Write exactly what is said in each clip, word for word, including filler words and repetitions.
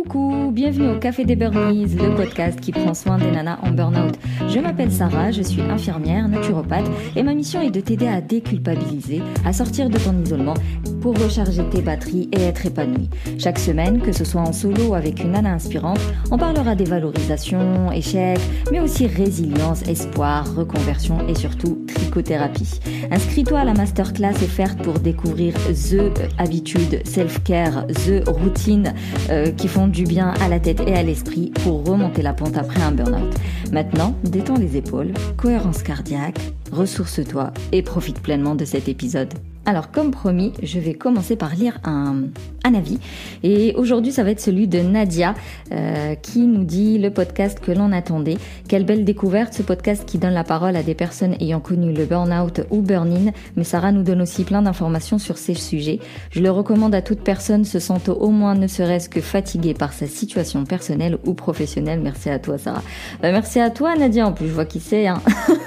Coucou, bienvenue au Café des Burnies, le podcast qui prend soin des nanas en burn-out. Je m'appelle Sarah, je suis infirmière, naturopathe et ma mission est de t'aider à déculpabiliser, à sortir de ton isolement pour recharger tes batteries et être épanouie. Chaque semaine, que ce soit en solo ou avec une nana inspirante, on parlera des valorisations, échecs, mais aussi résilience, espoir, reconversion et surtout trichothérapie. Inscris-toi à la masterclass offerte pour découvrir The habitudes, self-care, The routines euh, qui font du bien à la tête et à l'esprit pour remonter la pente après un burn-out. Maintenant, détends les épaules, cohérence cardiaque, ressource-toi et profite pleinement de cet épisode. Alors, comme promis, je vais commencer par lire un, un avis. Et aujourd'hui, ça va être celui de Nadia euh, qui nous dit le podcast que l'on attendait. Quelle belle découverte, ce podcast qui donne la parole à des personnes ayant connu le burn-out ou burn-in. Mais Sarah nous donne aussi plein d'informations sur ces sujets. Je le recommande à toute personne se sentant au moins ne serait-ce que fatiguée par sa situation personnelle ou professionnelle. Merci à toi, Sarah. Bah, merci à toi, Nadia. En plus, je vois qui c'est. Hein.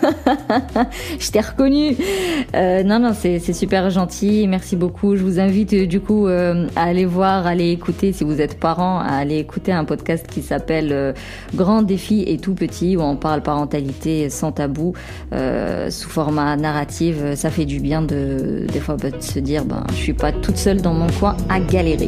Je t'ai reconnue. Euh, non, non, c'est, c'est super gentil, merci beaucoup. Je vous invite du coup euh, à aller voir, à aller écouter, si vous êtes parents, à aller écouter un podcast qui s'appelle euh, Grand défi et tout petit, où on parle parentalité sans tabou, euh, sous format narratif. Ça fait du bien de des fois bah, de se dire, ben je suis pas toute seule dans mon coin à galérer.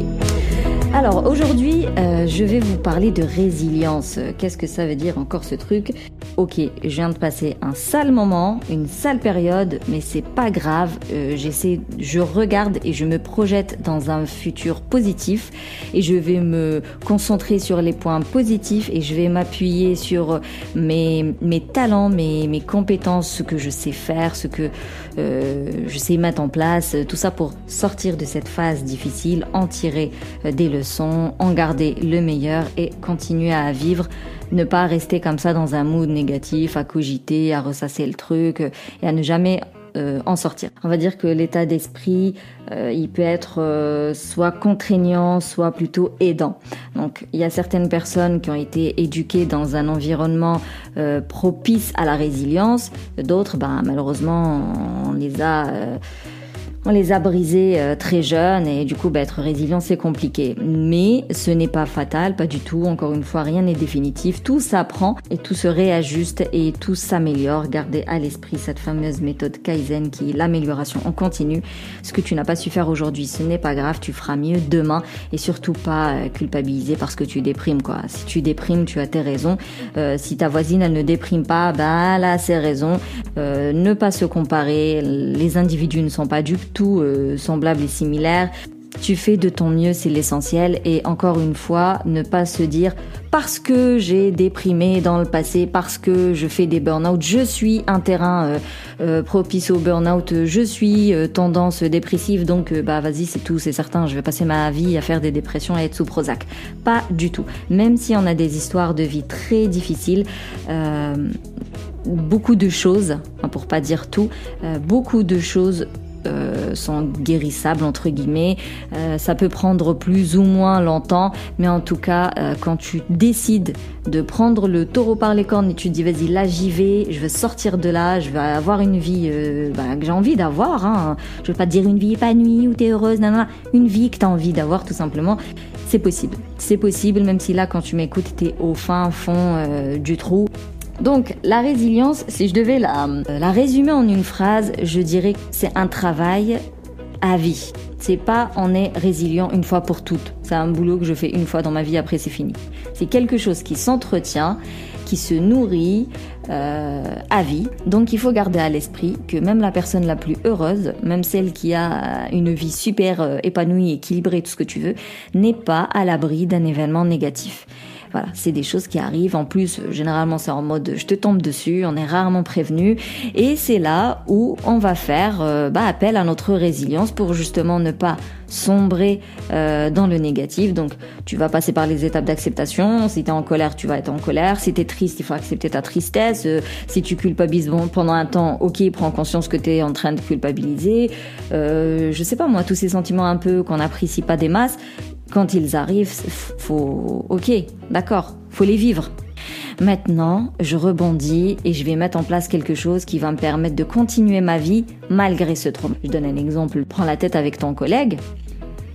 Alors aujourd'hui, euh, je vais vous parler de résilience. Qu'est-ce que ça veut dire encore ce truc ? Ok, je viens de passer un sale moment, une sale période, mais c'est pas grave. Euh, j'essaie, je regarde et je me projette dans un futur positif et je vais me concentrer sur les points positifs et je vais m'appuyer sur mes mes talents, mes mes compétences, ce que je sais faire, ce que euh, je sais mettre en place, tout ça pour sortir de cette phase difficile, en tirer euh, des leçons, en garder le meilleur et continuer à vivre. Ne pas rester comme ça dans un mood négatif, à cogiter, à ressasser le truc et à ne jamais euh, en sortir. On va dire que l'état d'esprit, euh, il peut être euh, soit contraignant, soit plutôt aidant. Donc, il y a certaines personnes qui ont été éduquées dans un environnement euh, propice à la résilience. D'autres, ben, malheureusement, on les a... Euh, On les a brisés euh, très jeunes et du coup, bah, être résilient, c'est compliqué. Mais ce n'est pas fatal, pas du tout. Encore une fois, rien n'est définitif. Tout s'apprend et tout se réajuste et tout s'améliore. Gardez à l'esprit cette fameuse méthode Kaizen qui est l'amélioration en continu. Ce que tu n'as pas su faire aujourd'hui, ce n'est pas grave. Tu feras mieux demain et surtout pas euh, culpabiliser parce que tu déprimes, quoi. Si tu déprimes, tu as tes raisons. Euh, si ta voisine, elle ne déprime pas, bah, elle a ses raisons. Euh, ne pas se comparer. Les individus ne sont pas dupes. Tout euh, semblable et similaire. Tu fais de ton mieux, c'est l'essentiel. Et encore une fois, ne pas se dire parce que j'ai déprimé dans le passé, parce que je fais des burn-out, je suis un terrain euh, euh, propice au burn-out, je suis euh, tendance dépressive, donc euh, bah vas-y, c'est tout, c'est certain, je vais passer ma vie à faire des dépressions et être sous Prozac. Pas du tout. Même si on a des histoires de vie très difficiles, euh, beaucoup de choses, pour pas dire tout, euh, beaucoup de choses Euh, sont guérissables entre guillemets. Euh, ça peut prendre plus ou moins longtemps, mais en tout cas, euh, quand tu décides de prendre le taureau par les cornes et tu te dis vas-y là j'y vais, je veux sortir de là, je vais avoir une vie euh, bah, que j'ai envie d'avoir. Hein. Je veux pas te dire une vie épanouie où t'es heureuse, non, non, une vie que t'as envie d'avoir tout simplement. C'est possible, c'est possible même si là quand tu m'écoutes t'es au fin fond euh, du trou. Donc, la résilience, si je devais la, la résumer en une phrase, je dirais que c'est un travail à vie. C'est pas on est résilient une fois pour toutes. C'est un boulot que je fais une fois dans ma vie, après c'est fini. C'est quelque chose qui s'entretient, qui se nourrit euh, à vie. Donc, il faut garder à l'esprit que même la personne la plus heureuse, même celle qui a une vie super euh, épanouie, équilibrée, tout ce que tu veux, n'est pas à l'abri d'un événement négatif. Voilà, c'est des choses qui arrivent. En plus, généralement, c'est en mode je te tombe dessus, on est rarement prévenu. Et c'est là où on va faire euh, bah, appel à notre résilience pour justement ne pas sombrer euh, dans le négatif. Donc, tu vas passer par les étapes d'acceptation. Si tu es en colère, tu vas être en colère. Si tu es triste, il faut accepter ta tristesse. Euh, si tu culpabilises bon, pendant un temps, ok, prends conscience que tu es en train de culpabiliser. Euh, je sais pas moi, tous ces sentiments un peu qu'on n'apprécie pas des masses, quand ils arrivent, faut, ok, d'accord, faut les vivre. Maintenant, je rebondis et je vais mettre en place quelque chose qui va me permettre de continuer ma vie malgré ce trauma. Je donne un exemple. Prends la tête avec ton collègue.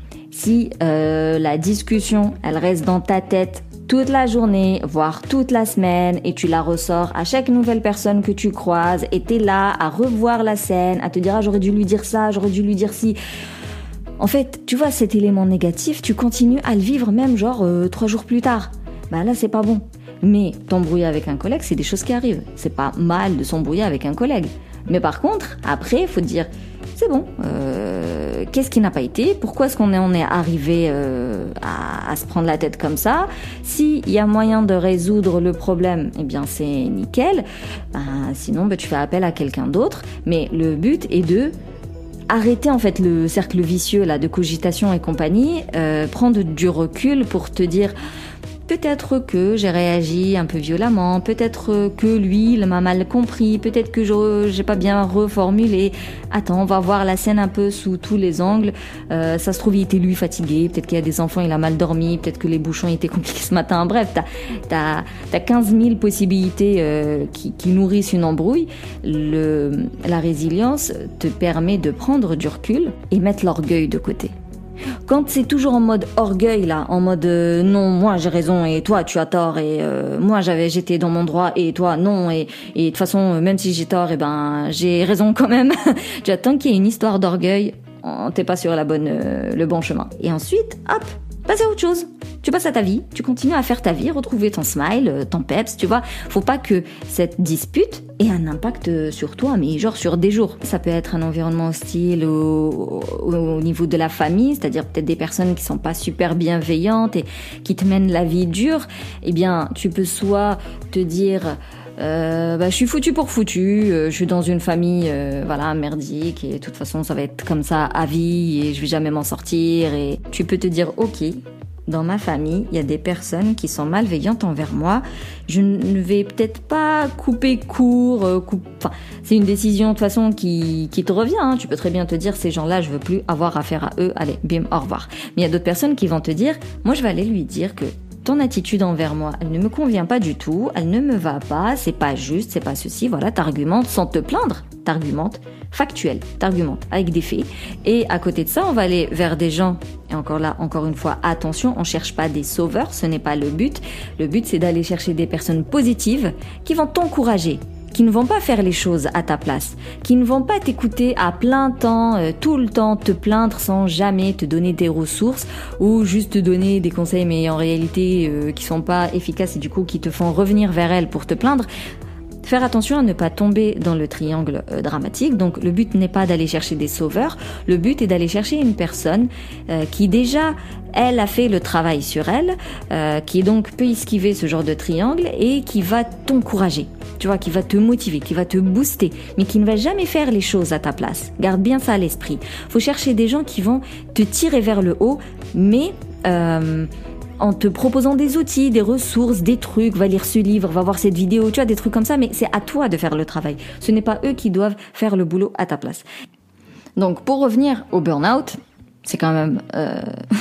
Si euh, la discussion, elle reste dans ta tête toute la journée, voire toute la semaine, et tu la ressors à chaque nouvelle personne que tu croises, et t'es là à revoir la scène, à te dire « Ah, j'aurais dû lui dire ça, j'aurais dû lui dire ci ». En fait, tu vois, cet élément négatif, tu continues à le vivre même genre euh, trois jours plus tard. Bah là, c'est pas bon. Mais t'embrouiller avec un collègue, c'est des choses qui arrivent. C'est pas mal de s'embrouiller avec un collègue. Mais par contre, après, il faut te dire, c'est bon, euh, qu'est-ce qui n'a pas été ? Pourquoi est-ce qu'on en est arrivé euh, à, à se prendre la tête comme ça ? S'il y a moyen de résoudre le problème, eh bien c'est nickel. Ben, sinon, ben, tu fais appel à quelqu'un d'autre. Mais le but est de arrêter en fait le cercle vicieux là de cogitation et compagnie, euh, prendre du recul pour te dire peut-être que j'ai réagi un peu violemment, peut-être que lui il m'a mal compris, peut-être que je j'ai pas bien reformulé. Attends, on va voir la scène un peu sous tous les angles. Euh, ça se trouve il était lui fatigué, peut-être qu'il y a des enfants, il a mal dormi, peut-être que les bouchons étaient compliqués ce matin. Bref, t'as t'as t'as quinze mille possibilités euh, qui, qui nourrissent une embrouille. Le la résilience te permet de prendre du recul et mettre l'orgueil de côté. Quand c'est toujours en mode orgueil là, en mode euh, non moi j'ai raison et toi tu as tort et euh, moi j'avais j'étais dans mon droit et toi non et et de toute façon même si j'ai tort et ben j'ai raison quand même. Tu vois, tant qu'il y a une histoire d'orgueil, t'es pas sur la bonne euh, le bon chemin. Et ensuite hop, passer à autre chose. Tu passes à ta vie, tu continues à faire ta vie, retrouver ton smile, ton peps, tu vois. Faut pas que cette dispute ait un impact sur toi, mais genre sur des jours. Ça peut être un environnement hostile au, au, au niveau de la famille, c'est-à-dire peut-être des personnes qui sont pas super bienveillantes et qui te mènent la vie dure. Eh bien, tu peux soit te dire... Euh, bah, je suis foutu pour foutu, euh, je suis dans une famille euh, voilà merdique et de toute façon ça va être comme ça à vie et je vais jamais m'en sortir. Et tu peux te dire ok, dans ma famille il y a des personnes qui sont malveillantes envers moi, je ne vais peut-être pas couper court, euh, coupe... enfin c'est une décision de toute façon qui, qui te revient, hein. Tu peux très bien te dire ces gens-là je veux plus avoir affaire à eux, allez bim au revoir. Mais il y a d'autres personnes qui vont te dire moi je vais aller lui dire que ton attitude envers moi, elle ne me convient pas du tout, elle ne me va pas, c'est pas juste, c'est pas ceci, voilà, t'argumentes sans te plaindre, t'argumentes factuel, t'argumentes avec des faits. Et à côté de ça, on va aller vers des gens, et encore là, encore une fois, attention, on cherche pas des sauveurs, ce n'est pas le but. Le but, c'est d'aller chercher des personnes positives qui vont t'encourager, qui ne vont pas faire les choses à ta place, qui ne vont pas t'écouter à plein temps, euh, tout le temps, te plaindre sans jamais te donner des ressources ou juste te donner des conseils mais en réalité euh, qui sont pas efficaces et du coup qui te font revenir vers elles pour te plaindre. Faire attention à ne pas tomber dans le triangle euh, dramatique. Donc le but n'est pas d'aller chercher des sauveurs, le but est d'aller chercher une personne euh, qui déjà elle a fait le travail sur elle, euh, qui donc peut esquiver ce genre de triangle et qui va t'encourager, tu vois, qui va te motiver, qui va te booster, mais qui ne va jamais faire les choses à ta place. Garde bien ça à l'esprit. Faut chercher des gens qui vont te tirer vers le haut, mais euh, en te proposant des outils, des ressources, des trucs, va lire ce livre, va voir cette vidéo, tu vois, des trucs comme ça, mais c'est à toi de faire le travail. Ce n'est pas eux qui doivent faire le boulot à ta place. Donc, pour revenir au burn-out, c'est quand même, euh...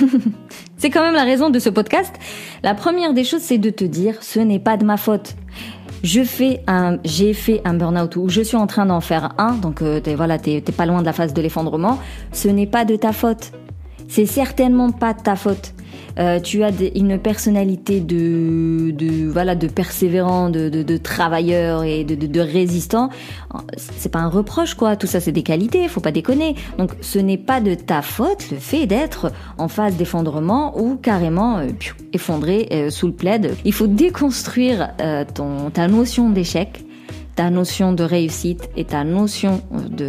c'est quand même la raison de ce podcast. La première des choses, c'est de te dire, ce n'est pas de ma faute. Je fais un, j'ai fait un burn-out ou je suis en train d'en faire un, donc euh, t'es, voilà, t'es, t'es pas loin de la phase de l'effondrement. Ce n'est pas de ta faute. C'est certainement pas de ta faute. Euh, tu as des, une personnalité de, de, voilà, de persévérant, de, de, de travailleur et de, de, de résistant. C'est pas un reproche, quoi. Tout ça, c'est des qualités. Faut pas déconner. Donc, ce n'est pas de ta faute le fait d'être en phase d'effondrement ou carrément euh, piou, effondré euh, sous le plaid. Il faut déconstruire euh, ton, ta notion d'échec, ta notion de réussite et ta notion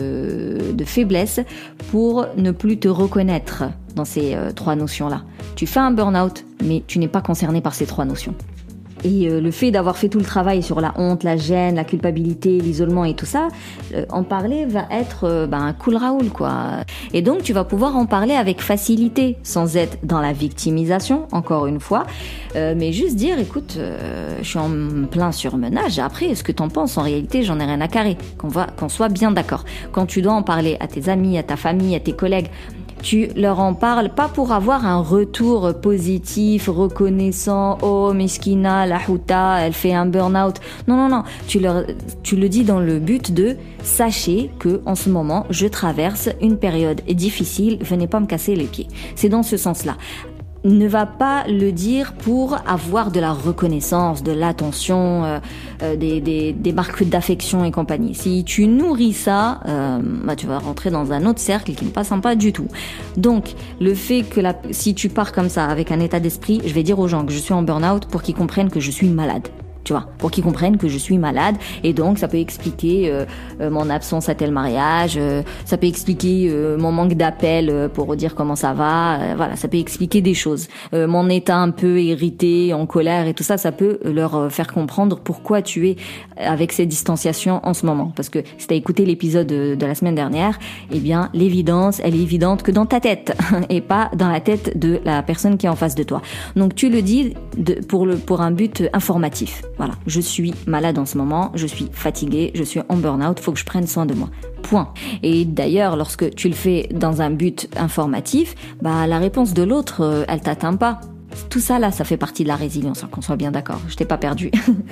de, de faiblesse pour ne plus te reconnaître dans ces euh, trois notions-là. Tu fais un burn-out, mais tu n'es pas concerné par ces trois notions. Et euh, le fait d'avoir fait tout le travail sur la honte, la gêne, la culpabilité, l'isolement et tout ça, euh, en parler va être euh, ben, cool Raoul, quoi. Et donc, tu vas pouvoir en parler avec facilité, sans être dans la victimisation, encore une fois, euh, mais juste dire, écoute, euh, je suis en plein surmenage, après, est-ce que t'en penses? En réalité, j'en ai rien à carrer, qu'on va, qu'on soit bien d'accord. Quand tu dois en parler à tes amis, à ta famille, à tes collègues, tu leur en parles pas pour avoir un retour positif, reconnaissant, oh Miskina, la Houta, elle fait un burn-out. Non, non, non, tu, leur, tu le dis dans le but de sachez que en ce moment, je traverse une période difficile, venez pas me casser les pieds. C'est dans ce sens-là. Ne va pas le dire pour avoir de la reconnaissance, de l'attention, euh, euh, des, des, des marques d'affection et compagnie. Si tu nourris ça, euh, bah tu vas rentrer dans un autre cercle qui n'est pas sympa du tout. Donc, le fait que la, si tu pars comme ça, avec un état d'esprit, je vais dire aux gens que je suis en burn-out pour qu'ils comprennent que je suis malade. Tu vois, pour qu'ils comprennent que je suis malade, et donc ça peut expliquer euh, euh, mon absence à tel mariage, euh, ça peut expliquer euh, mon manque d'appel euh, pour dire comment ça va, euh, voilà, ça peut expliquer des choses. Euh, mon état un peu irrité, en colère et tout ça, ça peut leur faire comprendre pourquoi tu es avec ces distanciations en ce moment. Parce que si t'as écouté l'épisode de, de la semaine dernière, eh bien l'évidence, elle est évidente que dans ta tête et pas dans la tête de la personne qui est en face de toi. Donc tu le dis de, pour le pour un but informatif. Voilà, je suis malade en ce moment, je suis fatiguée, je suis en burn-out, faut que je prenne soin de moi. Point. Et d'ailleurs, lorsque tu le fais dans un but informatif, bah la réponse de l'autre, euh, elle t'atteint pas. Tout ça là, ça fait partie de la résilience, hein, qu'on soit bien d'accord. Je t'ai pas perdu.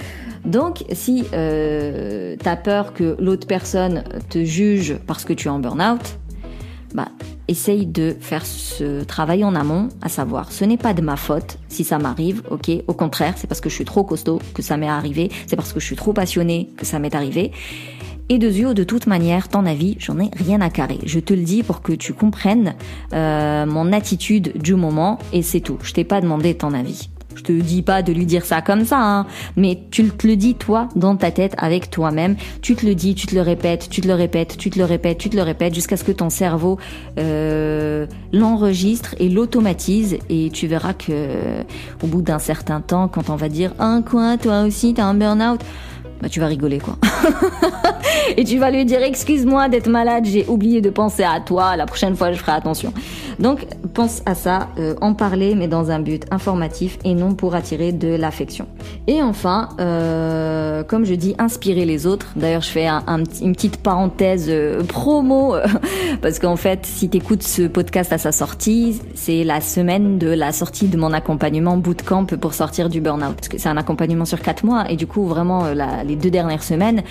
Donc, si euh, t'as peur que l'autre personne te juge parce que tu es en burn-out, bah essaye de faire ce travail en amont, à savoir, ce n'est pas de ma faute si ça m'arrive, ok, au contraire, c'est parce que je suis trop costaud que ça m'est arrivé, c'est parce que je suis trop passionnée que ça m'est arrivé. Et de yeux, de toute manière, ton avis, j'en ai rien à carrer. Je te le dis pour que tu comprennes euh, mon attitude du moment, et c'est tout. Je t'ai pas demandé ton avis. Je te dis pas de lui dire ça comme ça, hein, mais tu te le dis toi dans ta tête avec toi-même. Tu te le dis, tu te le répètes, tu te le répètes, tu te le répètes, tu te le répètes jusqu'à ce que ton cerveau euh, l'enregistre et l'automatise. Et tu verras que euh, au bout d'un certain temps, quand on va dire ah quoi, toi aussi t'as un burn-out, bah tu vas rigoler quoi. Et tu vas lui dire excuse-moi d'être malade, j'ai oublié de penser à toi, la prochaine fois je ferai attention. Donc pense à ça, euh, en parler mais dans un but informatif et non pour attirer de l'affection. Et enfin, euh, comme je dis, inspirer les autres. D'ailleurs je fais un, un, une petite parenthèse euh, promo euh, parce qu'en fait si t'écoutes ce podcast à sa sortie, c'est la semaine de la sortie de mon accompagnement bootcamp pour sortir du burn-out. Parce que c'est un accompagnement sur quatre mois et du coup vraiment euh, la, les deux dernières semaines,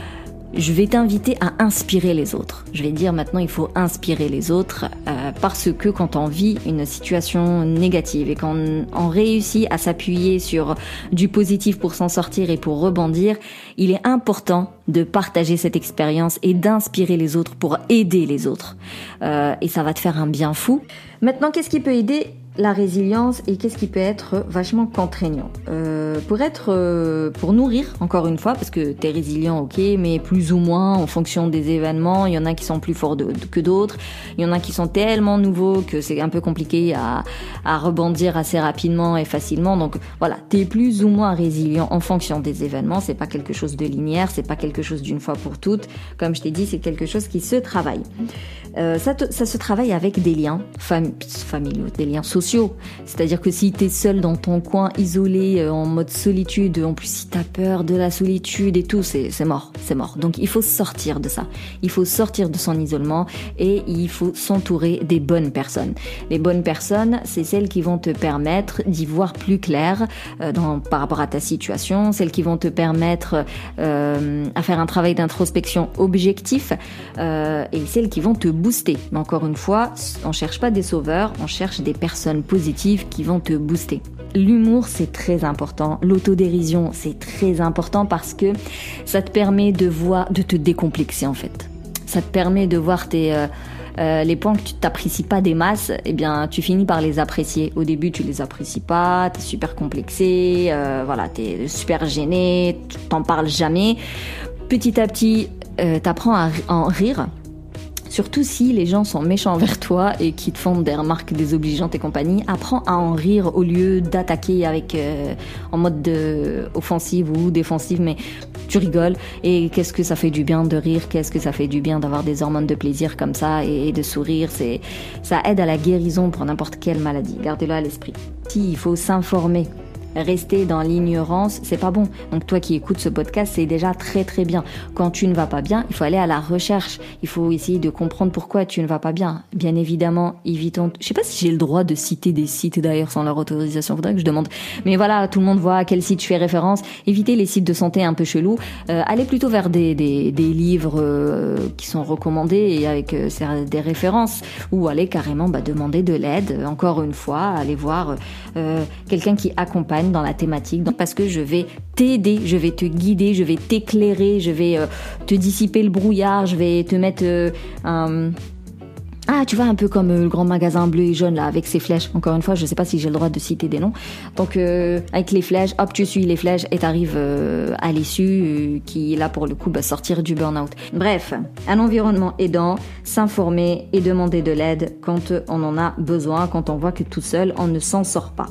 je vais t'inviter à inspirer les autres. Je vais dire maintenant il faut inspirer les autres euh, parce que quand on vit une situation négative et quand on, on réussit à s'appuyer sur du positif pour s'en sortir et pour rebondir, il est important de partager cette expérience et d'inspirer les autres pour aider les autres. Euh, et ça va te faire un bien fou. Maintenant, qu'est-ce qui peut aider la résilience et qu'est-ce qui peut être vachement contraignant euh, pour être euh, pour nourrir encore une fois parce que t'es résilient ok mais plus ou moins en fonction des événements, il y en a qui sont plus forts de, de, que d'autres, il y en a qui sont tellement nouveaux que c'est un peu compliqué à, à rebondir assez rapidement et facilement. Donc voilà, t'es plus ou moins résilient en fonction des événements, c'est pas quelque chose de linéaire, c'est pas quelque chose d'une fois pour toutes, comme je t'ai dit, c'est quelque chose qui se travaille. Euh, ça, te, ça se travaille avec des liens fam- familiaux, des liens sociaux. C'est-à-dire que si t'es seul dans ton coin, isolé, euh, en mode solitude, en plus si t'as peur de la solitude et tout, c'est, c'est mort, c'est mort. Donc il faut sortir de ça. Il faut sortir de son isolement et il faut s'entourer des bonnes personnes. Les bonnes personnes, c'est celles qui vont te permettre d'y voir plus clair euh, dans, par rapport à ta situation, celles qui vont te permettre euh, à faire un travail d'introspection objectif euh, et celles qui vont te booster. Mais encore une fois, on cherche pas des sauveurs, on cherche des personnes positives qui vont te booster. L'humour, c'est très important. L'autodérision, c'est très important parce que ça te permet de voir, de te décomplexer en fait. Ça te permet de voir tes euh, euh, les points que tu t'apprécies pas des masses, eh bien tu finis par les apprécier. Au début, tu les apprécies pas, t'es super complexé, euh, voilà, t'es super gêné, tu t'en parles jamais. Petit à petit, euh, t'apprends à en rire. Surtout si les gens sont méchants envers toi et qui te font des remarques désobligeantes et compagnie, apprends à en rire au lieu d'attaquer avec euh, en mode de offensive ou défensive, mais tu rigoles. Et qu'est-ce que ça fait du bien de rire, qu'est-ce que ça fait du bien d'avoir des hormones de plaisir comme ça et, et de sourire, c'est ça aide à la guérison pour n'importe quelle maladie. Gardez-le à l'esprit. Si il faut s'informer Rester dans l'ignorance, c'est pas bon. Donc toi qui écoutes ce podcast, c'est déjà très très bien. Quand tu ne vas pas bien, il faut aller à la recherche. Il faut essayer de comprendre pourquoi tu ne vas pas bien. Bien évidemment, évitons... Je sais pas si j'ai le droit de citer des sites d'ailleurs sans leur autorisation, faudrait que je demande. Mais voilà, tout le monde voit à quel site je fais référence. Évitez les sites de santé un peu chelous. Euh, allez plutôt vers des, des, des livres euh, qui sont recommandés et avec euh, des références. Ou allez carrément bah, demander de l'aide. Encore une fois, allez voir euh, quelqu'un qui accompagne dans la thématique. Parce que je vais t'aider, je vais te guider, je vais t'éclairer, je vais euh, te dissiper le brouillard, je vais te mettre euh, un... Ah, tu vois, un peu comme euh, le grand magasin bleu et jaune, là, avec ses flèches. Encore une fois, je sais pas si j'ai le droit de citer des noms. Donc, euh, avec les flèches, hop, tu suis les flèches et t'arrives euh, à l'issue euh, qui est là, pour le coup, bah, sortir du burn-out. Bref, un environnement aidant, s'informer et demander de l'aide quand on en a besoin, quand on voit que tout seul, on ne s'en sort pas.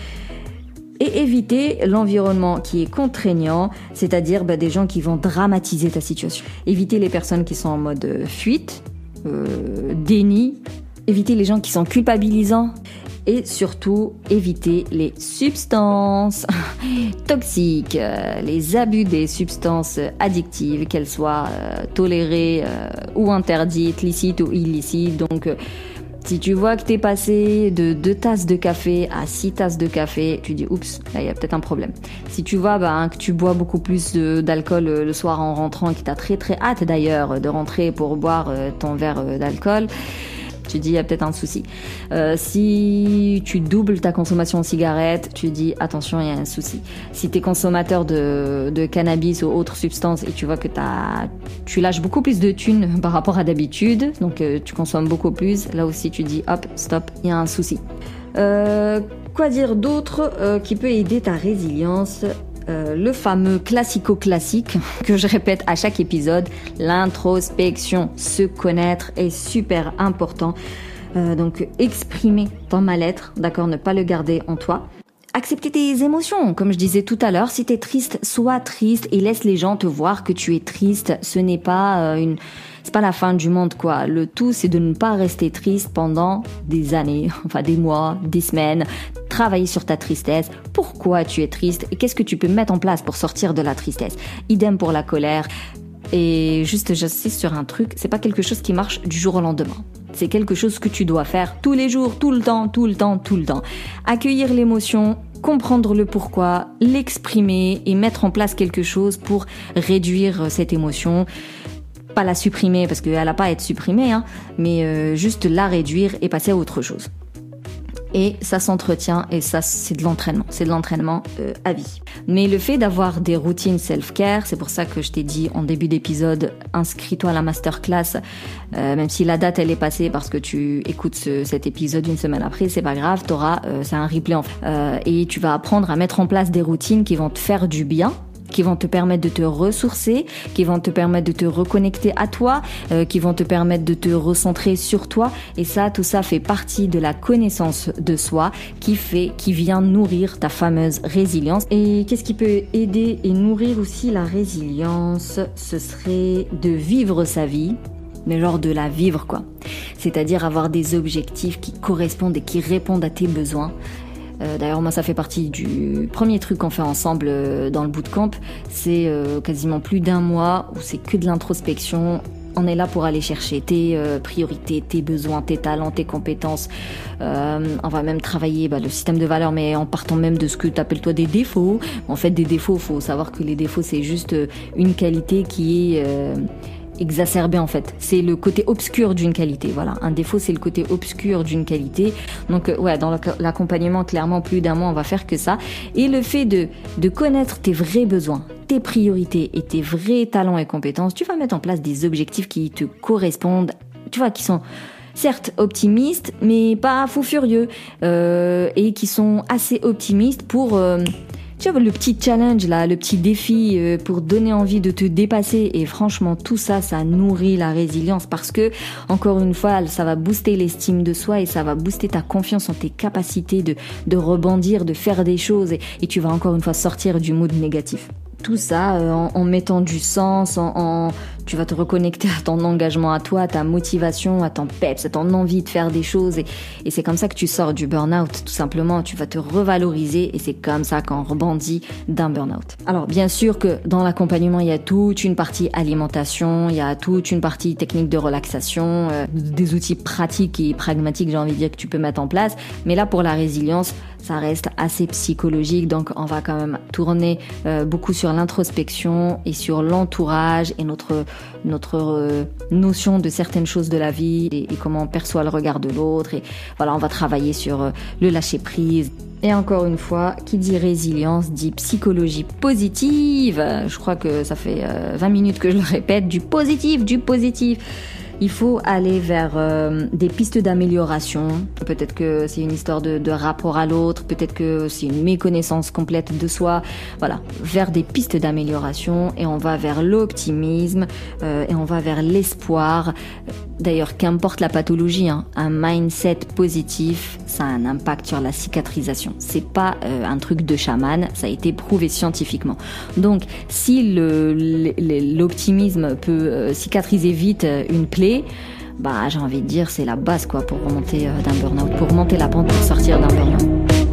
Et éviter l'environnement qui est contraignant, c'est-à-dire bah, des gens qui vont dramatiser ta situation. Éviter les personnes qui sont en mode euh, fuite, Euh, déni, éviter les gens qui sont culpabilisants et surtout éviter les substances toxiques, euh, les abus des substances addictives, qu'elles soient euh, tolérées euh, ou interdites, licites ou illicites. Donc euh, si tu vois que t'es passé de deux tasses de café à six tasses de café, tu dis oups, là il y a peut-être un problème. Si tu vois bah, hein, que tu bois beaucoup plus de, d'alcool euh, le soir en rentrant et que t'as très très hâte d'ailleurs de rentrer pour boire euh, ton verre euh, d'alcool, tu dis il y a peut-être un souci. Euh, si tu doubles ta consommation de cigarettes, tu dis attention, il y a un souci. Si tu es consommateur de, de cannabis ou autres substances et tu vois que t'as, tu lâches beaucoup plus de thunes par rapport à d'habitude, donc euh, tu consommes beaucoup plus, là aussi tu dis hop, stop, il y a un souci. Euh, quoi dire d'autre euh, qui peut aider ta résilience ? Euh, le fameux classico-classique que je répète à chaque épisode, l'introspection. Se connaître est super important. Euh, donc exprimer ton mal-être, d'accord, ne pas le garder en toi. Accepter tes émotions, comme je disais tout à l'heure, si t'es triste, sois triste et laisse les gens te voir que tu es triste. Ce n'est pas euh, une, c'est pas la fin du monde quoi. Le tout c'est de ne pas rester triste pendant des années, enfin des mois, des semaines. Travailler sur ta tristesse. Pourquoi tu es triste et qu'est-ce que tu peux mettre en place pour sortir de la tristesse. Idem pour la colère. Et juste, j'insiste sur un truc, c'est pas quelque chose qui marche du jour au lendemain. C'est quelque chose que tu dois faire tous les jours, tout le temps, tout le temps, tout le temps. Accueillir l'émotion, comprendre le pourquoi, l'exprimer et mettre en place quelque chose pour réduire cette émotion. Pas la supprimer parce qu'elle n'a pas à être supprimée, hein, mais euh, juste la réduire et passer à autre chose. Et ça s'entretient et ça c'est de l'entraînement, c'est de l'entraînement euh, à vie. Mais le fait d'avoir des routines self-care, c'est pour ça que je t'ai dit en début d'épisode, inscris-toi à la masterclass, euh, même si la date elle est passée parce que tu écoutes ce, cet épisode une semaine après, c'est pas grave, t'auras, euh, c'est un replay en fait. Euh, et tu vas apprendre à mettre en place des routines qui vont te faire du bien, qui vont te permettre de te ressourcer, qui vont te permettre de te reconnecter à toi, euh, qui vont te permettre de te recentrer sur toi. Et ça, tout ça fait partie de la connaissance de soi qui fait, qui vient nourrir ta fameuse résilience. Et qu'est-ce qui peut aider et nourrir aussi la résilience ? Ce serait de vivre sa vie, mais genre de la vivre quoi. C'est-à-dire avoir des objectifs qui correspondent et qui répondent à tes besoins. Euh, d'ailleurs moi ça fait partie du premier truc qu'on fait ensemble euh, dans le bootcamp, c'est euh, quasiment plus d'un mois où c'est que de l'introspection. On est là pour aller chercher tes euh, priorités, tes besoins, tes talents, tes compétences. Euh, on va même travailler bah, le système de valeurs, mais en partant même de ce que tu appelles toi des défauts. En fait des défauts, faut savoir que les défauts c'est juste une qualité qui est... Euh, exacerbé en fait, c'est le côté obscur d'une qualité, voilà, un défaut c'est le côté obscur d'une qualité, donc euh, ouais, dans l'accompagnement clairement plus d'un mois on va faire que ça, et le fait de, de connaître tes vrais besoins, tes priorités et tes vrais talents et compétences, tu vas mettre en place des objectifs qui te correspondent, tu vois, qui sont certes optimistes mais pas fou furieux, euh, et qui sont assez optimistes pour... Euh, tu vois, le petit challenge là, le petit défi euh, pour donner envie de te dépasser, et franchement tout ça, ça nourrit la résilience parce que, encore une fois, ça va booster l'estime de soi et ça va booster ta confiance en tes capacités de, de rebondir, de faire des choses, et, et tu vas encore une fois sortir du mood négatif. Tout ça euh, en, en mettant du sens, en, en tu vas te reconnecter à ton engagement, à toi, à ta motivation, à ton peps, à ton envie de faire des choses. Et, et c'est comme ça que tu sors du burn-out, tout simplement. Tu vas te revaloriser et c'est comme ça qu'on rebondit d'un burn-out. Alors, bien sûr que dans l'accompagnement, il y a toute une partie alimentation, il y a toute une partie technique de relaxation, euh, des outils pratiques et pragmatiques, j'ai envie de dire, que tu peux mettre en place. Mais là, pour la résilience, ça reste assez psychologique, donc on va quand même tourner euh, beaucoup sur l'introspection et sur l'entourage et notre notre euh, notion de certaines choses de la vie et, et comment on perçoit le regard de l'autre. Et voilà, on va travailler sur euh, le lâcher prise. Et encore une fois, qui dit résilience dit psychologie positive. Je crois que ça fait euh, vingt minutes que je le répète, du positif, du positif. Il faut aller vers euh, des pistes d'amélioration. Peut-être que c'est une histoire de, de rapport à l'autre, peut-être que c'est une méconnaissance complète de soi. Voilà, vers des pistes d'amélioration et on va vers l'optimisme euh, et on va vers l'espoir. D'ailleurs, qu'importe la pathologie, hein, un mindset positif, ça a un impact sur la cicatrisation. C'est pas euh, un truc de chaman, ça a été prouvé scientifiquement. Donc, si le, le, l'optimisme peut euh, cicatriser vite euh, une plaie, bah j'ai envie de dire c'est la base quoi pour remonter euh, d'un burn-out, pour remonter la pente, pour sortir d'un burn-out.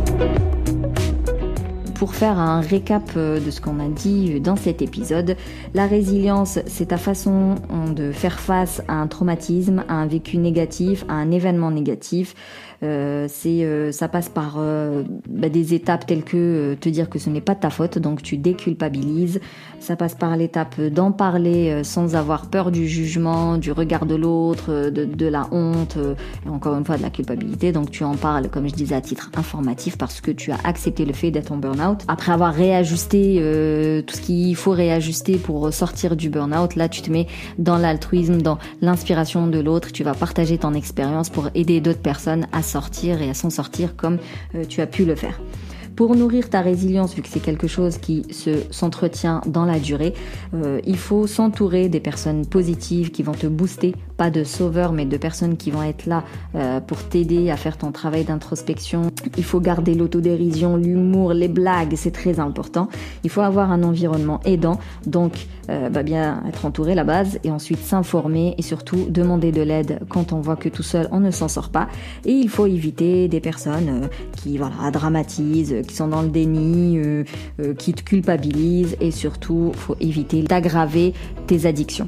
Pour faire un récap de ce qu'on a dit dans cet épisode, la résilience, c'est ta façon de faire face à un traumatisme, à un vécu négatif, à un événement négatif. Euh, c'est, euh, ça passe par euh, bah, des étapes telles que euh, te dire que ce n'est pas de ta faute, donc tu déculpabilises. Ça passe par l'étape d'en parler euh, sans avoir peur du jugement, du regard de l'autre, euh, de, de la honte, euh, et encore une fois de la culpabilité. Donc tu en parles, comme je disais, à titre informatif parce que tu as accepté le fait d'être en burn-out. Après avoir réajusté euh, tout ce qu'il faut réajuster pour sortir du burn-out, là tu te mets dans l'altruisme, dans l'inspiration de l'autre. Tu vas partager ton expérience pour aider d'autres personnes à sortir et à s'en sortir comme euh, tu as pu le faire. Pour nourrir ta résilience, vu que c'est quelque chose qui se s'entretient dans la durée, euh, il faut s'entourer des personnes positives qui vont te booster, pas de sauveurs, mais de personnes qui vont être là euh, pour t'aider à faire ton travail d'introspection. Il faut garder l'autodérision, l'humour, les blagues, c'est très important. Il faut avoir un environnement aidant, donc euh, bah bien être entouré la base, et ensuite s'informer et surtout demander de l'aide quand on voit que tout seul on ne s'en sort pas. Et il faut éviter des personnes euh, qui voilà dramatisent, qui sont dans le déni, euh, euh, qui te culpabilisent, et surtout, faut éviter d'aggraver tes addictions.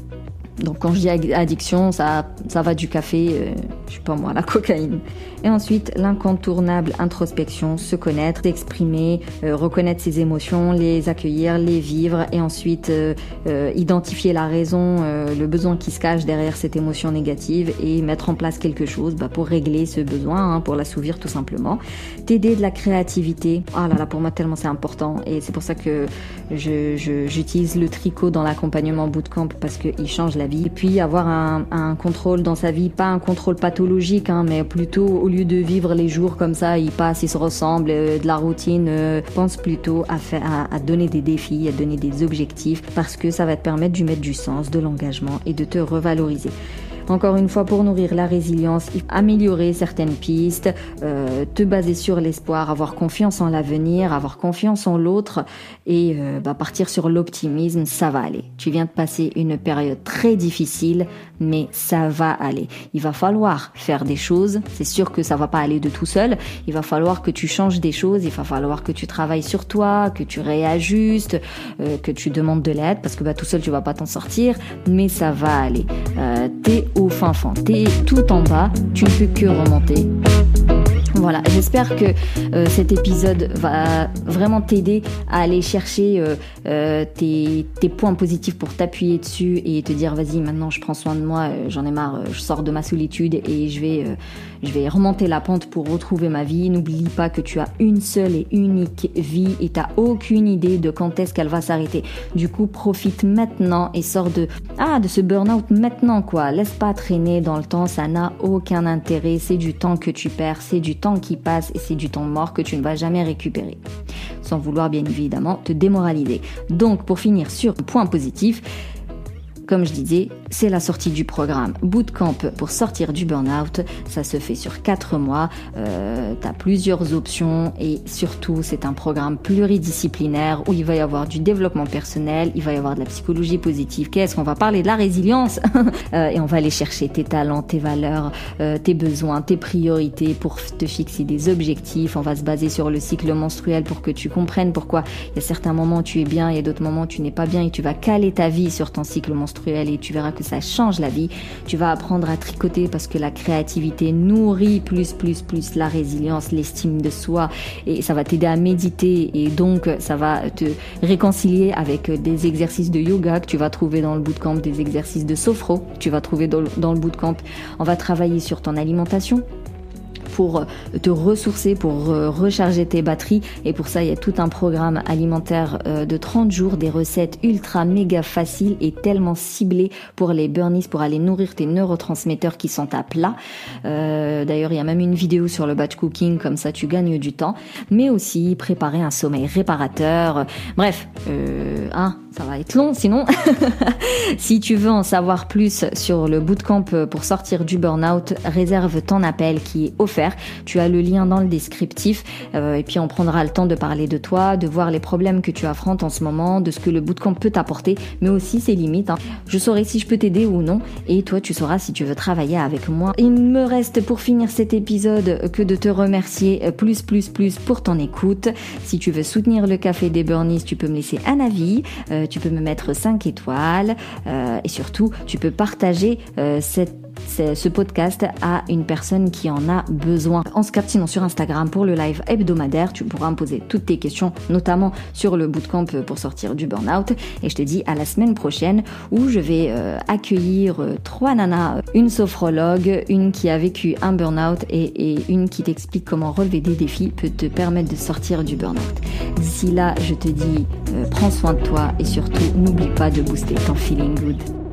Donc quand je dis addiction, ça, ça va du café, euh, je sais pas moi, la cocaïne. Et ensuite, l'incontournable introspection, se connaître, s'exprimer, euh, reconnaître ses émotions, les accueillir, les vivre, et ensuite euh, euh, identifier la raison, euh, le besoin qui se cache derrière cette émotion négative et mettre en place quelque chose bah, pour régler ce besoin, hein, pour l'assouvir tout simplement. T'aider de la créativité, ah là là, pour moi tellement c'est important, et c'est pour ça que je, je, j'utilise le tricot dans l'accompagnement bootcamp parce qu'il change la vie. Et puis avoir un, un contrôle dans sa vie, pas un contrôle pathologique, hein, mais plutôt au lieu de vivre les jours comme ça, ils passent, ils se ressemblent, euh, de la routine, euh, pense plutôt à, faire, à, à donner des défis, à donner des objectifs, parce que ça va te permettre de mettre du sens, de l'engagement et de te revaloriser. Encore une fois, pour nourrir la résilience, améliorer certaines pistes, euh, te baser sur l'espoir, avoir confiance en l'avenir, avoir confiance en l'autre et euh, bah, partir sur l'optimisme, ça va aller. Tu viens de passer une période très difficile, mais ça va aller. Il va falloir faire des choses, c'est sûr que ça va pas aller de tout seul, il va falloir que tu changes des choses, il va falloir que tu travailles sur toi, que tu réajustes, euh, que tu demandes de l'aide, parce que bah, tout seul tu vas pas t'en sortir, mais ça va aller. Euh, t'es au fin fond, t'es tout en bas, tu ne peux que remonter. Voilà, j'espère que euh, cet épisode va vraiment t'aider à aller chercher euh, euh, tes, tes points positifs pour t'appuyer dessus et te dire vas-y maintenant je prends soin de moi, euh, j'en ai marre, euh, je sors de ma solitude et je vais, euh, je vais remonter la pente pour retrouver ma vie. N'oublie pas que tu as une seule et unique vie et t'as aucune idée de quand est-ce qu'elle va s'arrêter. Du coup, profite maintenant et sors de, ah, de ce burn-out maintenant quoi. Laisse pas traîner dans le temps, ça n'a aucun intérêt, c'est du temps que tu perds, c'est du temps qui passe et c'est du temps mort que tu ne vas jamais récupérer. Sans vouloir bien évidemment te démoraliser. Donc pour finir sur un point positif, comme je disais, c'est la sortie du programme Bootcamp pour sortir du burn-out. Ça se fait sur quatre mois. Euh, tu as plusieurs options et surtout, c'est un programme pluridisciplinaire où il va y avoir du développement personnel, il va y avoir de la psychologie positive. Qu'est-ce qu'on va parler de la résilience euh, et on va aller chercher tes talents, tes valeurs, euh, tes besoins, tes priorités pour te fixer des objectifs. On va se baser sur le cycle menstruel pour que tu comprennes pourquoi il y a certains moments où tu es bien, il y a d'autres moments où tu n'es pas bien et tu vas caler ta vie sur ton cycle menstruel et tu verras que ça change la vie. Tu vas apprendre à tricoter parce que la créativité nourrit plus, plus, plus la résilience, l'estime de soi et ça va t'aider à méditer et donc ça va te réconcilier avec des exercices de yoga que tu vas trouver dans le bootcamp, des exercices de sophro que tu vas trouver dans le, dans le bootcamp. On va travailler sur ton alimentation pour te ressourcer, pour recharger tes batteries. Et pour ça, il y a tout un programme alimentaire de trente jours, des recettes ultra méga faciles et tellement ciblées pour les burnies, pour aller nourrir tes neurotransmetteurs qui sont à plat. Euh, d'ailleurs, il y a même une vidéo sur le batch cooking, comme ça tu gagnes du temps. Mais aussi préparer un sommeil réparateur. Bref, euh, hein, ça va être long sinon. Si tu veux en savoir plus sur le bootcamp pour sortir du burn-out, réserve ton appel qui est offert. Tu as le lien dans le descriptif euh, et puis on prendra le temps de parler de toi, de voir les problèmes que tu affrontes en ce moment, de ce que le bootcamp peut t'apporter, mais aussi ses limites. Hein. Je saurai si je peux t'aider ou non et toi tu sauras si tu veux travailler avec moi. Il me reste pour finir cet épisode que de te remercier plus plus plus pour ton écoute. Si tu veux soutenir le Café des Burnies, tu peux me laisser un avis, euh, tu peux me mettre cinq étoiles euh, et surtout tu peux partager euh, cette ce podcast à une personne qui en a besoin. On se capte sinon sur Instagram pour le live hebdomadaire. Tu pourras me poser toutes tes questions, notamment sur le bootcamp pour sortir du burn-out. Et je te dis à la semaine prochaine où je vais euh, accueillir euh, trois nanas, une sophrologue, une qui a vécu un burn-out et, et une qui t'explique comment relever des défis peut te permettre de sortir du burn-out. D'ici là, je te dis, euh, prends soin de toi et surtout, n'oublie pas de booster ton feeling good.